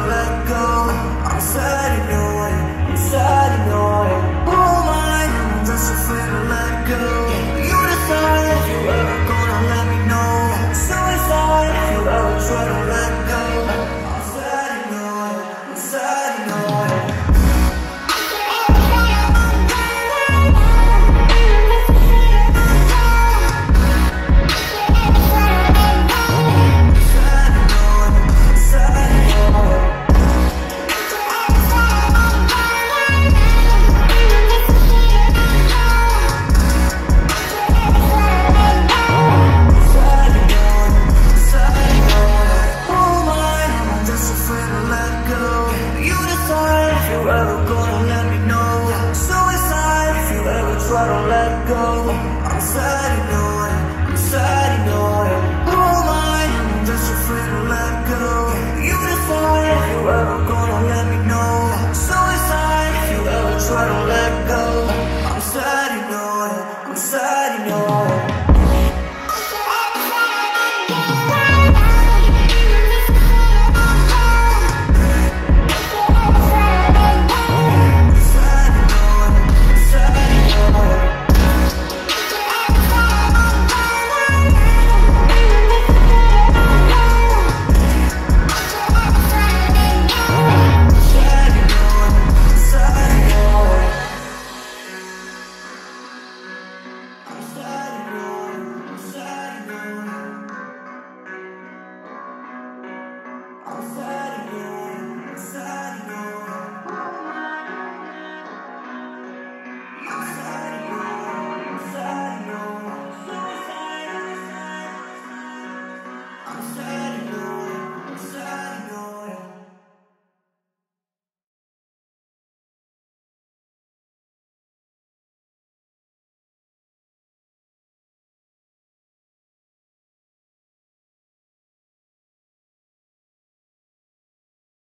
let go. I'm sad, you know it. I'm sad, you know it. Oh my, I'm just afraid to let go. You decide if you ever gonna let me know. Suicide if you ever try to let go. I'm sad, you know it. I'm sad, you know it. Try to let go. I'm sad, you know it. I'm sad, you know it. Oh my, I'm just afraid to let go. You decide if you ever gonna let me know. Suicide if you ever try to let go.